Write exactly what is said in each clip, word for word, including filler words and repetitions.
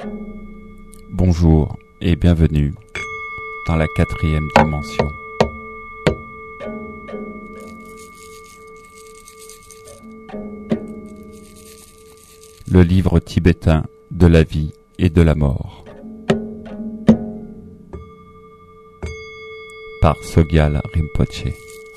Bonjour et bienvenue dans la quatrième dimension. Le livre tibétain de la vie et de la mort. Par Sogyal Rinpoché.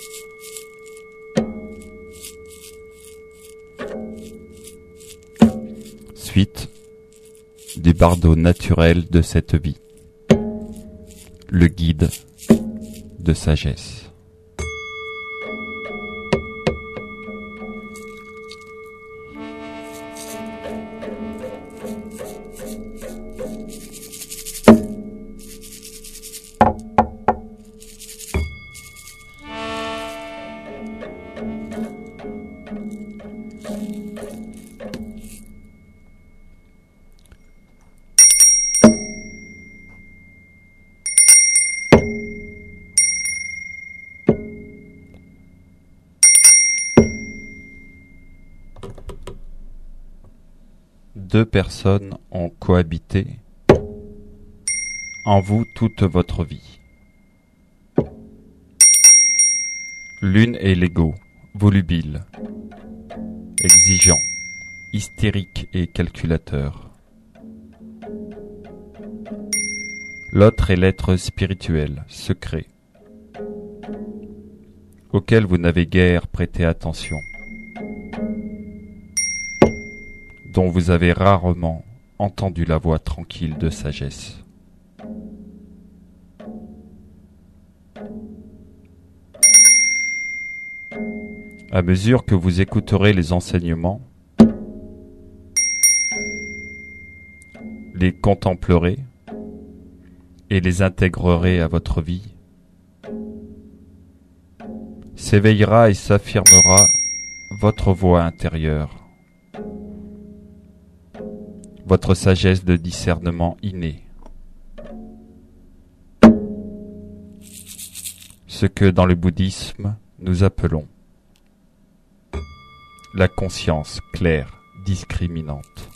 Suite du bardeau naturel de cette vie. Le guide de sagesse. Deux personnes ont cohabité en vous toute votre vie. L'une est l'ego, volubile, exigeant, hystérique et calculateur. L'autre est l'être spirituel, secret, auquel vous n'avez guère prêté attention, dont vous avez rarement entendu la voix tranquille de sagesse. À mesure que vous écouterez les enseignements, les contemplerez et les intégrerez à votre vie, s'éveillera et s'affirmera votre voix intérieure, votre sagesse de discernement inné, ce que dans le bouddhisme nous appelons la conscience claire, discriminante.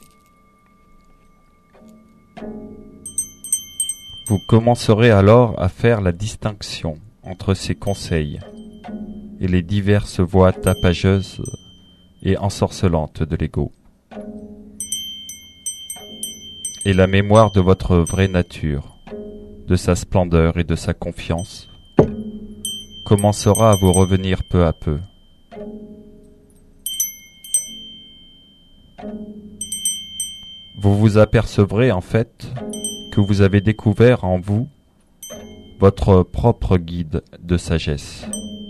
Vous commencerez alors à faire la distinction entre ces conseils et les diverses voix tapageuses et ensorcelantes de l'ego, et la mémoire de votre vraie nature, de sa splendeur et de sa confiance, commencera à vous revenir peu à peu. Vous vous apercevrez en fait que vous avez découvert en vous votre propre guide de sagesse.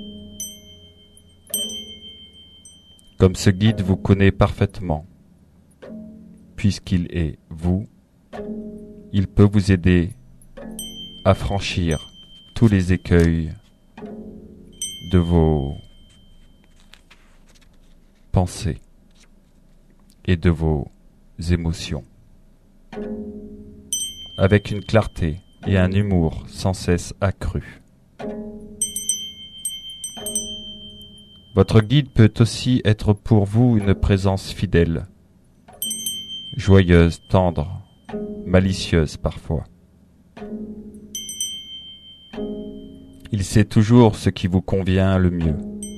Comme ce guide vous connaît parfaitement, puisqu'il est vous, il peut vous aider à franchir tous les écueils de vos pensées et de vos émotions, avec une clarté et un humour sans cesse accrus. Votre guide peut aussi être pour vous une présence fidèle, joyeuse, tendre, malicieuse parfois. Il sait toujours ce qui vous convient le mieux.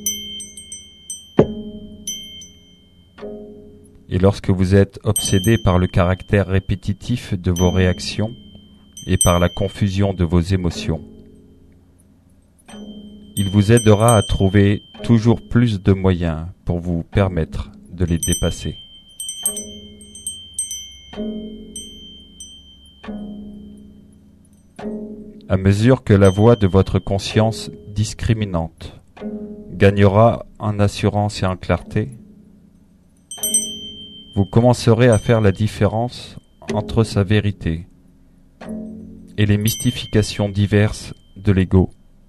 Et lorsque vous êtes obsédé par le caractère répétitif de vos réactions et par la confusion de vos émotions, il vous aidera à trouver toujours plus de moyens pour vous permettre de les dépasser. À mesure que la voix de votre conscience discriminante gagnera en assurance et en clarté, vous commencerez à faire la différence entre sa vérité et les mystifications diverses de l'ego.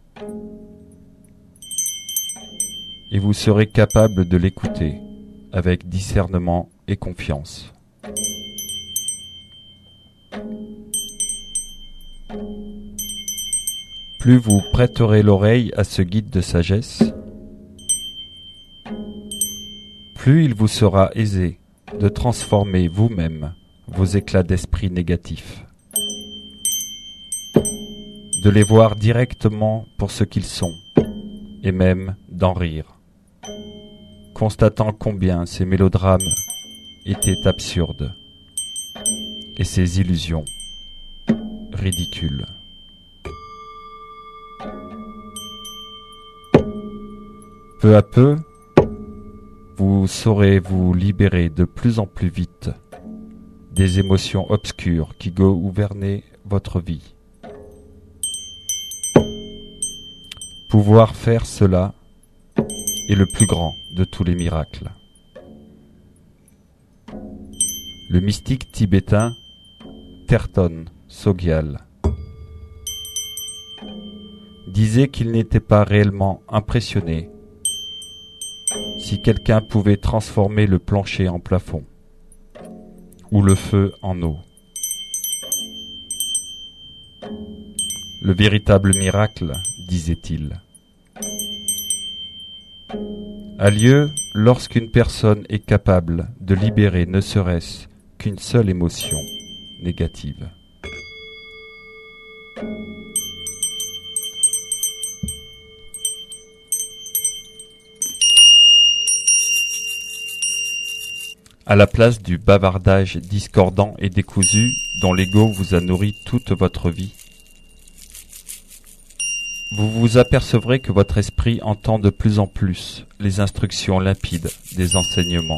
Et vous serez capable de l'écouter avec discernement et confiance. Plus vous prêterez l'oreille à ce guide de sagesse, plus il vous sera aisé de transformer vous-même vos éclats d'esprit négatifs, de les voir directement pour ce qu'ils sont, et même d'en rire, constatant combien ces mélodrames étaient absurdes, et ces illusions ridicules. Peu à peu, vous saurez vous libérer de plus en plus vite des émotions obscures qui gouvernaient votre vie. Pouvoir faire cela est le plus grand de tous les miracles. Le mystique tibétain Terton Sogyal disait qu'il n'était pas réellement impressionné si quelqu'un pouvait transformer le plancher en plafond ou le feu en eau. Le véritable miracle, disait-il, a lieu lorsqu'une personne est capable de libérer ne serait-ce qu'une seule émotion négative. À la place du bavardage discordant et décousu dont l'ego vous a nourri toute votre vie, vous vous apercevrez que votre esprit entend de plus en plus les instructions limpides des enseignements.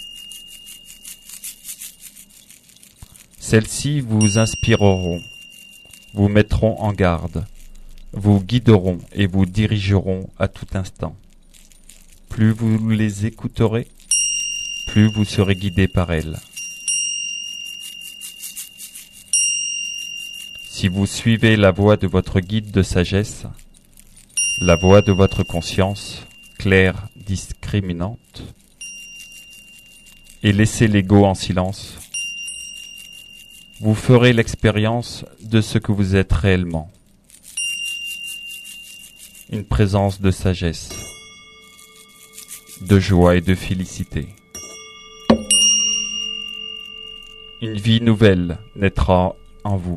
Celles-ci vous inspireront, vous mettront en garde, vous guideront et vous dirigeront à tout instant. Plus vous les écouterez, plus vous serez guidé par elles. Si vous suivez la voie de votre guide de sagesse, la voie de votre conscience, claire, discriminante, et laissez l'ego en silence, vous ferez l'expérience de ce que vous êtes réellement. Une présence de sagesse, de joie et de félicité. Une vie nouvelle naîtra en vous,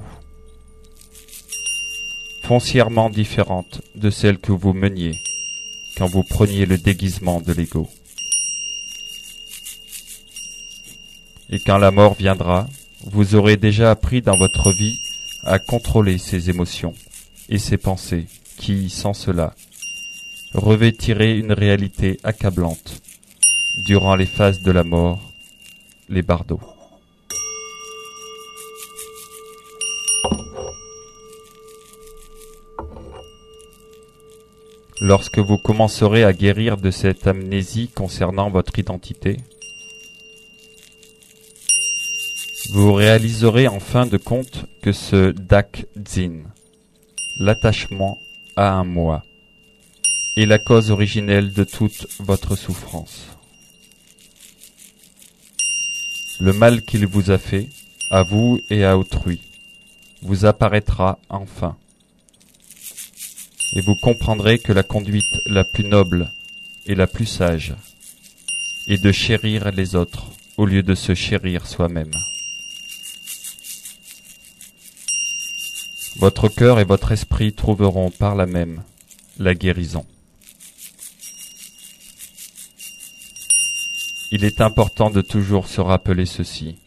foncièrement différente de celle que vous meniez quand vous preniez le déguisement de l'ego. Et quand la mort viendra, vous aurez déjà appris dans votre vie à contrôler ces émotions et ces pensées qui, sans cela, revêtiraient une réalité accablante durant les phases de la mort, les bardeaux. Lorsque vous commencerez à guérir de cette amnésie concernant votre identité, vous réaliserez en fin de compte que ce Dak-Dzin, l'attachement à un moi, est la cause originelle de toute votre souffrance. Le mal qu'il vous a fait, à vous et à autrui, vous apparaîtra enfin. Et vous comprendrez que la conduite la plus noble et la plus sage est de chérir les autres au lieu de se chérir soi-même. Votre cœur et votre esprit trouveront par là même la guérison. Il est important de toujours se rappeler ceci.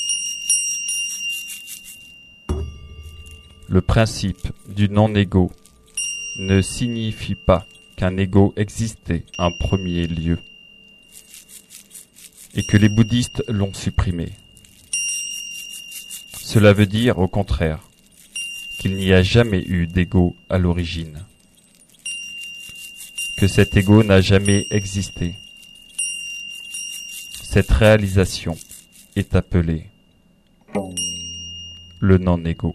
Le principe du non-égo ne signifie pas qu'un ego existait en premier lieu et que les bouddhistes l'ont supprimé. Cela veut dire, au contraire, qu'il n'y a jamais eu d'ego à l'origine, que cet ego n'a jamais existé. Cette réalisation est appelée le non-égo.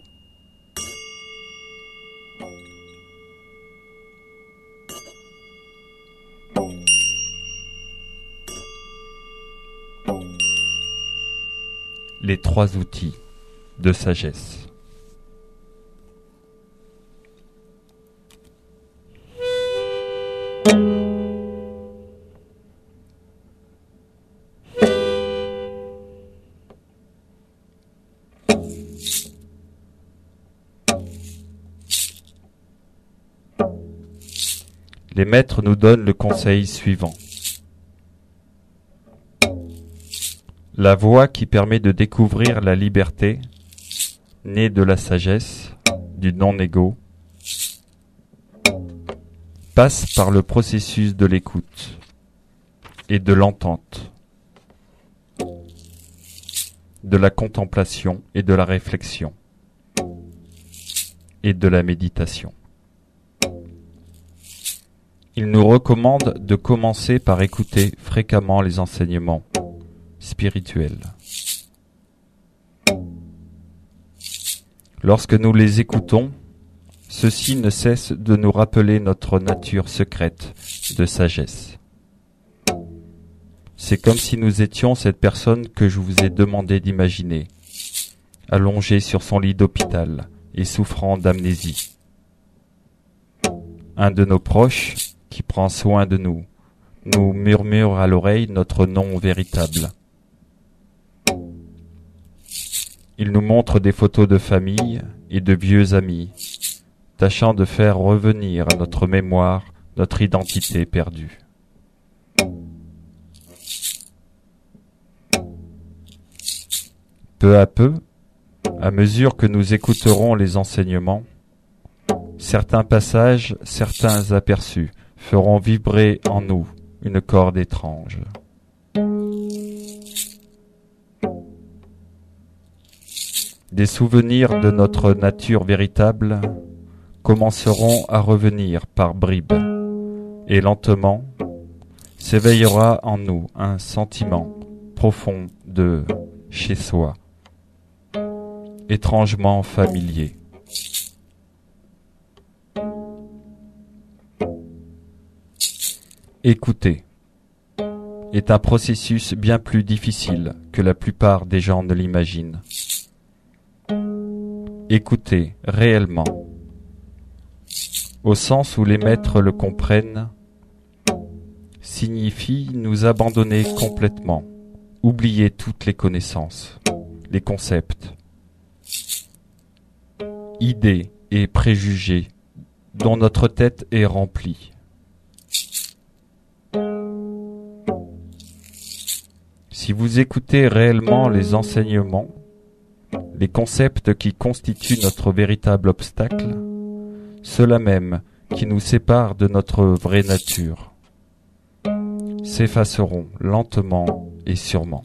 Les trois outils de sagesse. les maîtres nous donnent le conseil suivant. La voie qui permet de découvrir la liberté, née de la sagesse, du non-égo, passe par le processus de l'écoute et de l'entente, de la contemplation et de la réflexion, et de la méditation. Il nous recommande de commencer par écouter fréquemment les enseignements spirituels. Lorsque nous les écoutons, ceux-ci ne cessent de nous rappeler notre nature secrète de sagesse. C'est comme si nous étions cette personne que je vous ai demandé d'imaginer, allongée sur son lit d'hôpital et souffrant d'amnésie. Un de nos proches, qui prend soin de nous, nous murmure à l'oreille notre nom véritable. Il nous montre des photos de famille et de vieux amis, tâchant de faire revenir à notre mémoire notre identité perdue. Peu à peu, à mesure que nous écouterons les enseignements, certains passages, certains aperçus feront vibrer en nous une corde étrange. Des souvenirs de notre nature véritable commenceront à revenir par bribes, et lentement s'éveillera en nous un sentiment profond de chez soi, étrangement familier. Écouter est un processus bien plus difficile que la plupart des gens ne l'imaginent. Écouter réellement, au sens où les maîtres le comprennent, signifie nous abandonner complètement, oublier toutes les connaissances, les concepts, idées et préjugés dont notre tête est remplie. Si vous écoutez réellement les enseignements, les concepts qui constituent notre véritable obstacle, ceux-là même qui nous séparent de notre vraie nature, s'effaceront lentement et sûrement.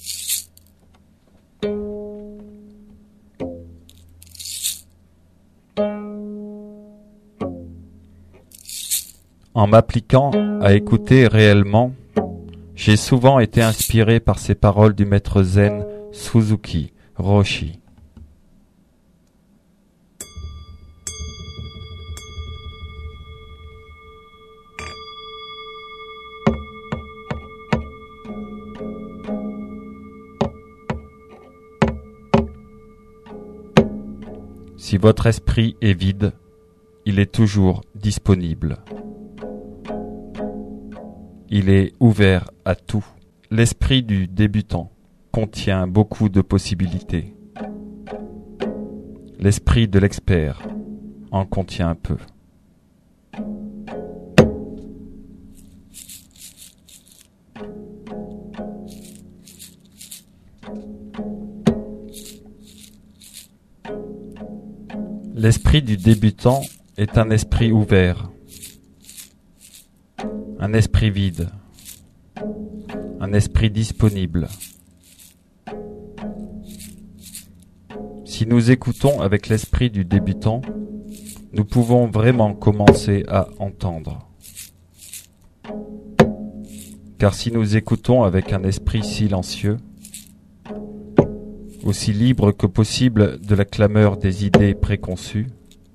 En m'appliquant à écouter réellement, j'ai souvent été inspiré par ces paroles du maître zen Suzuki Roshi. Si votre esprit est vide, il est toujours disponible. Il est ouvert à tout. L'esprit du débutant contient beaucoup de possibilités. L'esprit de l'expert en contient un peu. L'esprit du débutant est un esprit ouvert, un esprit vide, un esprit disponible. Si nous écoutons avec l'esprit du débutant, nous pouvons vraiment commencer à entendre. Car si nous écoutons avec un esprit silencieux, aussi libre que possible de la clameur des idées préconçues,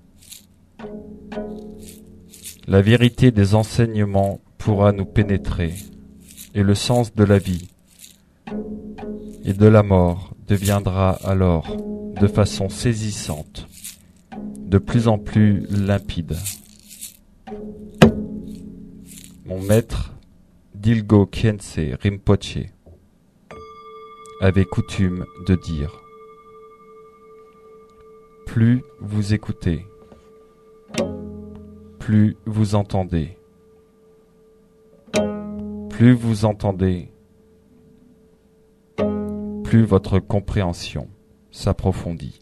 la vérité des enseignements pourra nous pénétrer, et le sens de la vie et de la mort deviendra alors, de façon saisissante, de plus en plus limpide. Mon maître, Dilgo Khyentse Rinpoche, avait coutume de dire: plus vous écoutez, plus vous entendez, Plus vous entendez, plus votre compréhension s'approfondit.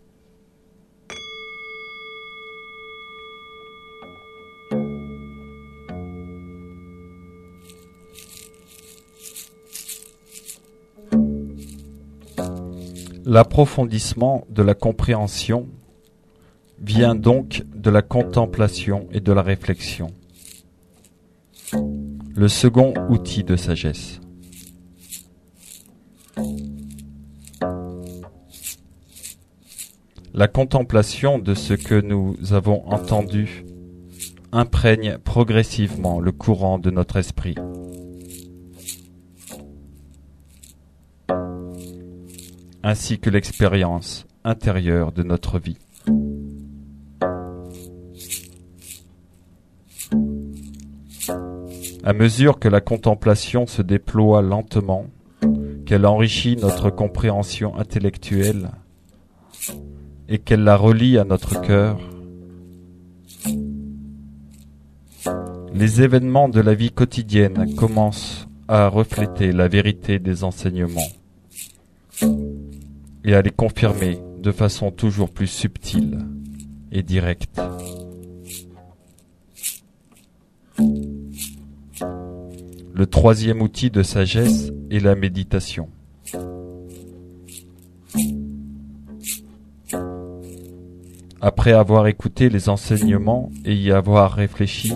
L'approfondissement de la compréhension vient donc de la contemplation et de la réflexion. Le second outil de sagesse. La contemplation de ce que nous avons entendu imprègne progressivement le courant de notre esprit. Ainsi que l'expérience intérieure de notre vie. À mesure que la contemplation se déploie lentement, qu'elle enrichit notre compréhension intellectuelle et qu'elle la relie à notre cœur, les événements de la vie quotidienne commencent à refléter la vérité des enseignements et à les confirmer de façon toujours plus subtile et directe. Le troisième outil de sagesse est la méditation. Après avoir écouté les enseignements et y avoir réfléchi,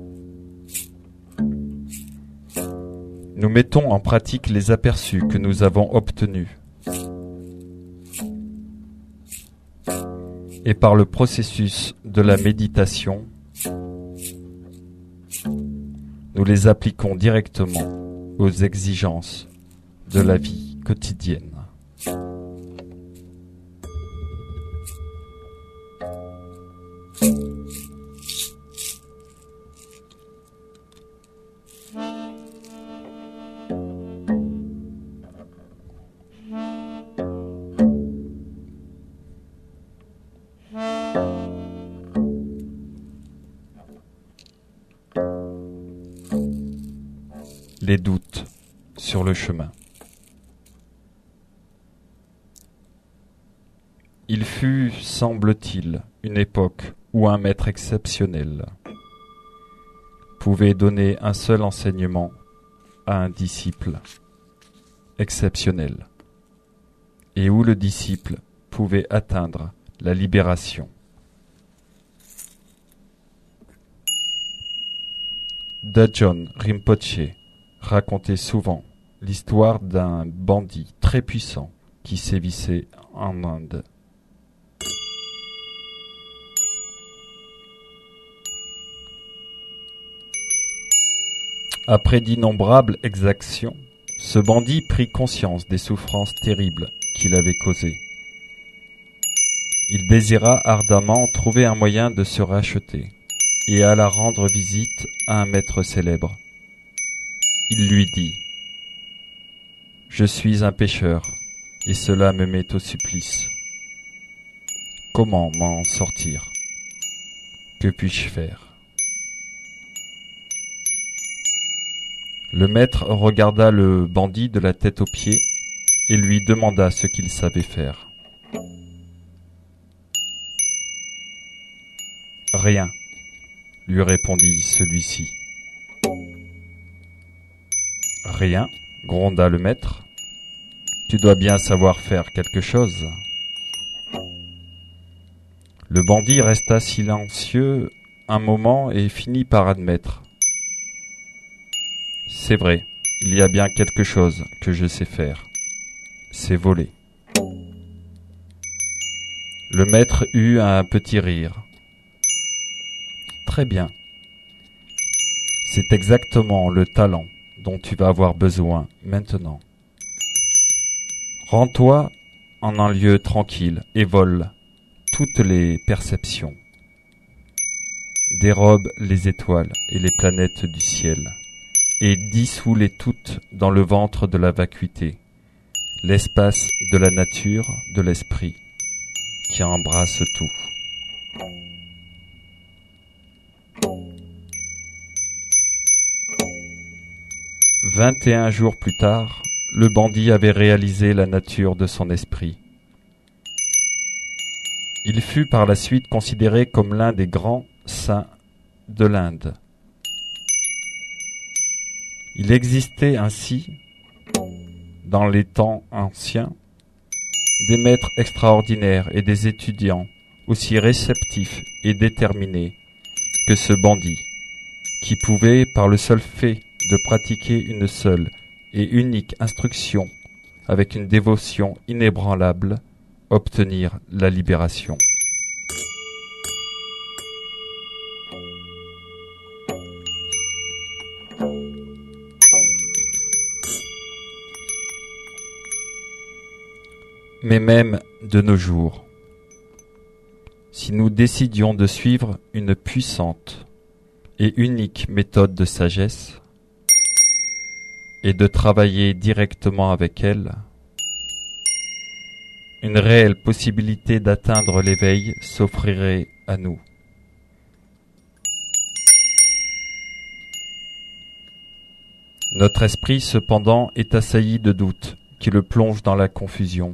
nous mettons en pratique les aperçus que nous avons obtenus. Et par le processus de la méditation, nous les appliquons directement aux exigences de la vie quotidienne. Les doutes sur le chemin. Il fut, semble-t-il, une époque où un maître exceptionnel pouvait donner un seul enseignement à un disciple exceptionnel, et où le disciple pouvait atteindre la libération. Dajon Rinpoche racontait souvent l'histoire d'un bandit très puissant qui sévissait en Inde. Après d'innombrables exactions, ce bandit prit conscience des souffrances terribles qu'il avait causées. Il désira ardemment trouver un moyen de se racheter et alla rendre visite à un maître célèbre. Il lui dit : « Je suis un pécheur, et cela me met au supplice. Comment m'en sortir ? Que puis-je faire ? » Le maître regarda le bandit de la tête aux pieds et lui demanda ce qu'il savait faire. « Rien, » lui répondit celui-ci. « Rien, » gronda le maître. « Tu dois bien savoir faire quelque chose. » Le bandit resta silencieux un moment et finit par admettre. « C'est vrai, il y a bien quelque chose que je sais faire. C'est voler. » Le maître eut un petit rire. « Très bien. C'est exactement le talent dont tu vas avoir besoin maintenant. Rends-toi en un lieu tranquille et vole toutes les perceptions. Dérobe les étoiles et les planètes du ciel et dissous-les toutes dans le ventre de la vacuité, l'espace de la nature, de l'esprit, qui embrasse tout. Vingt et un jours plus tard, le bandit avait réalisé la nature de son esprit. Il fut par la suite considéré comme l'un des grands saints de l'Inde. Il existait ainsi, dans les temps anciens, des maîtres extraordinaires et des étudiants aussi réceptifs et déterminés que ce bandit, qui pouvait, par le seul fait de pratiquer une seule et unique instruction avec une dévotion inébranlable, obtenir la libération. Mais même de nos jours, si nous décidions de suivre une puissante et unique méthode de sagesse et de travailler directement avec elle, une réelle possibilité d'atteindre l'éveil s'offrirait à nous. Notre esprit, cependant, est assailli de doutes qui le plongent dans la confusion.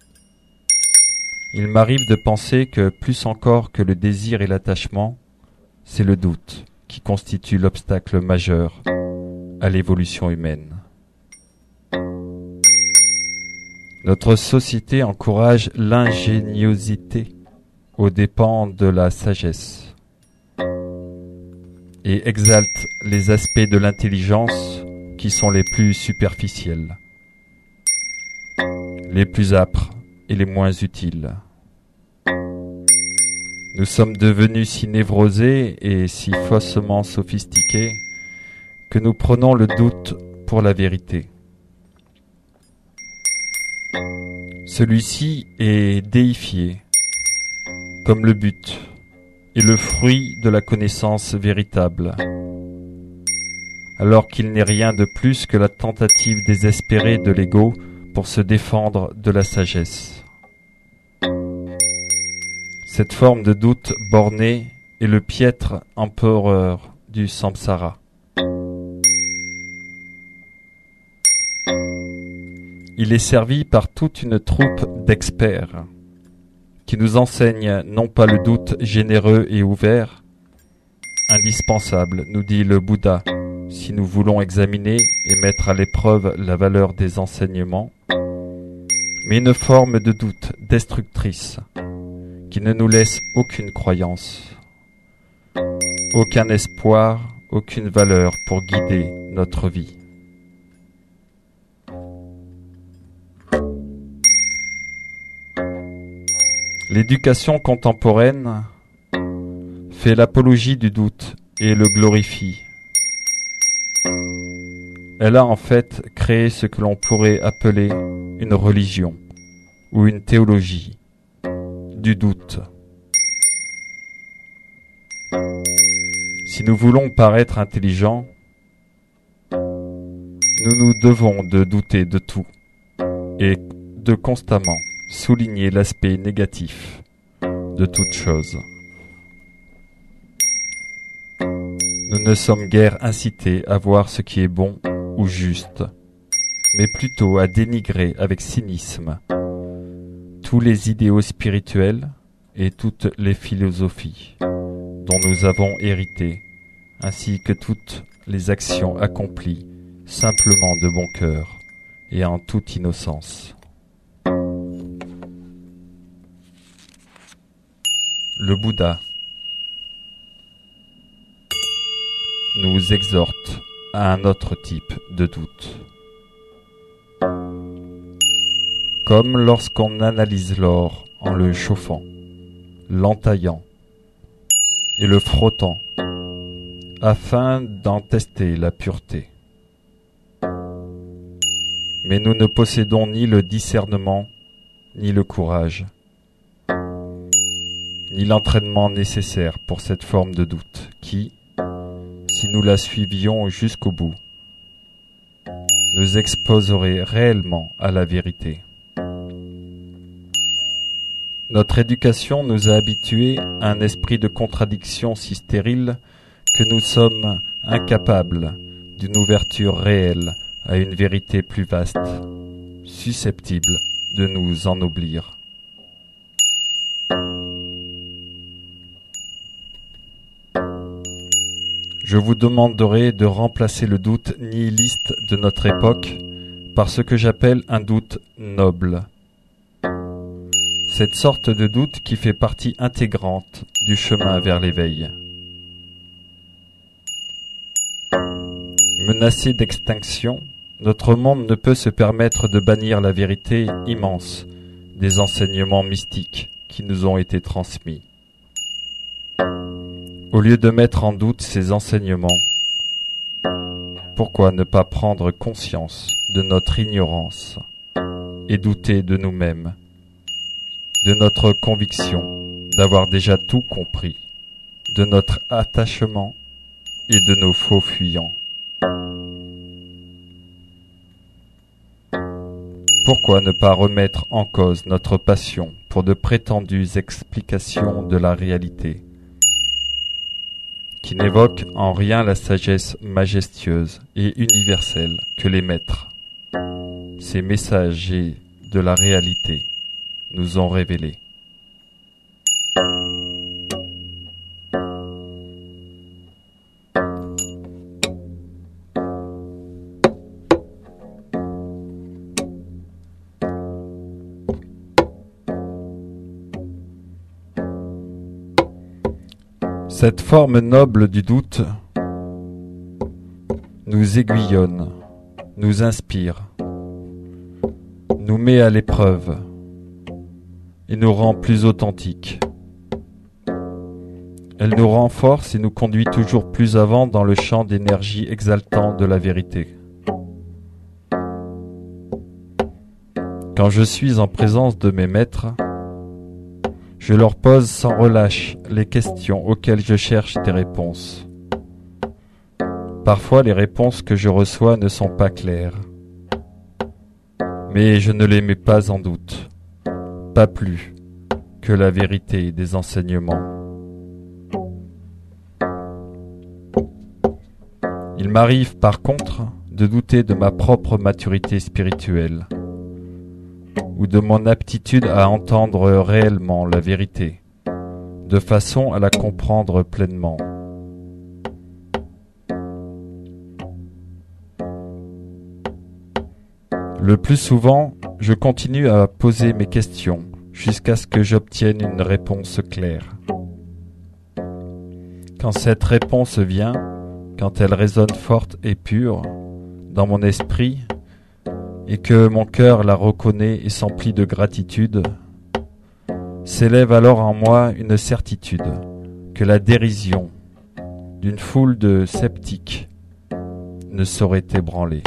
Il m'arrive de penser que, plus encore que le désir et l'attachement, c'est le doute qui constitue l'obstacle majeur à l'évolution humaine. Notre société encourage l'ingéniosité aux dépens de la sagesse et exalte les aspects de l'intelligence qui sont les plus superficiels, les plus âpres et les moins utiles. Nous sommes devenus si névrosés et si faussement sophistiqués que nous prenons le doute pour la vérité. Celui-ci est déifié comme le but et le fruit de la connaissance véritable, alors qu'il n'est rien de plus que la tentative désespérée de l'ego pour se défendre de la sagesse. Cette forme de doute borné est le piètre empereur du samsara. Il est servi par toute une troupe d'experts qui nous enseignent non pas le doute généreux et ouvert, indispensable, nous dit le Bouddha, si nous voulons examiner et mettre à l'épreuve la valeur des enseignements, mais une forme de doute destructrice qui ne nous laisse aucune croyance, aucun espoir, aucune valeur pour guider notre vie. L'éducation contemporaine fait l'apologie du doute et le glorifie. Elle a en fait créé ce que l'on pourrait appeler une religion ou une théologie du doute. Si nous voulons paraître intelligents, nous nous devons de douter de tout et de constamment souligner l'aspect négatif de toute chose. Nous ne sommes guère incités à voir ce qui est bon ou juste, mais plutôt à dénigrer avec cynisme tous les idéaux spirituels et toutes les philosophies dont nous avons hérité, ainsi que toutes les actions accomplies simplement de bon cœur et en toute innocence. Le Bouddha nous exhorte à un autre type de doute. Comme lorsqu'on analyse l'or en le chauffant, l'entaillant et le frottant, afin d'en tester la pureté. Mais nous ne possédons ni le discernement, ni le courage, ni l'entraînement nécessaire pour cette forme de doute qui, si nous la suivions jusqu'au bout, nous exposerait réellement à la vérité. Notre éducation nous a habitués à un esprit de contradiction si stérile que nous sommes incapables d'une ouverture réelle à une vérité plus vaste, susceptible de nous ennoblir. Je vous demanderai de remplacer le doute nihiliste de notre époque par ce que j'appelle un doute noble. Cette sorte de doute qui fait partie intégrante du chemin vers l'éveil. Menacé d'extinction, notre monde ne peut se permettre de bannir la vérité immense des enseignements mystiques qui nous ont été transmis. Au lieu de mettre en doute ces enseignements, pourquoi ne pas prendre conscience de notre ignorance et douter de nous-mêmes, de notre conviction d'avoir déjà tout compris, de notre attachement et de nos faux fuyants? Pourquoi ne pas remettre en cause notre passion pour de prétendues explications de la réalité, qui n'évoquent en rien la sagesse majestueuse et universelle que les maîtres, ces messagers de la réalité, nous ont révélés? Cette forme noble du doute nous aiguillonne, nous inspire, nous met à l'épreuve et nous rend plus authentiques. Elle nous renforce et nous conduit toujours plus avant dans le champ d'énergie exaltant de la vérité. Quand je suis en présence de mes maîtres, je leur pose sans relâche les questions auxquelles je cherche des réponses. Parfois, les réponses que je reçois ne sont pas claires. Mais je ne les mets pas en doute, pas plus que la vérité des enseignements. Il m'arrive par contre de douter de ma propre maturité spirituelle, ou de mon aptitude à entendre réellement la vérité, de façon à la comprendre pleinement. Le plus souvent, je continue à poser mes questions jusqu'à ce que j'obtienne une réponse claire. Quand cette réponse vient, quand elle résonne forte et pure dans mon esprit, et que mon cœur la reconnaît et s'emplit de gratitude, s'élève alors en moi une certitude que la dérision d'une foule de sceptiques ne saurait ébranler.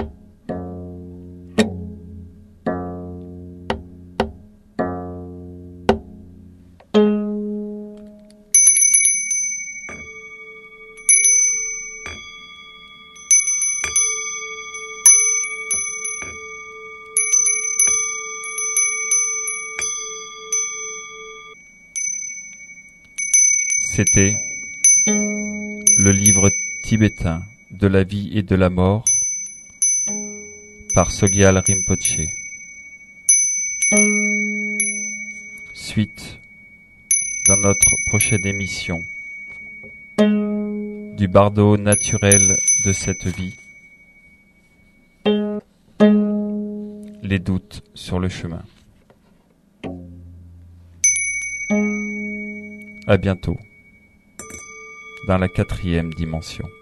C'était le livre tibétain de la vie et de la mort par Sogyal Rinpoché. Suite dans notre prochaine émission du bardo naturel de cette vie, les doutes sur le chemin. À bientôt dans la quatrième dimension.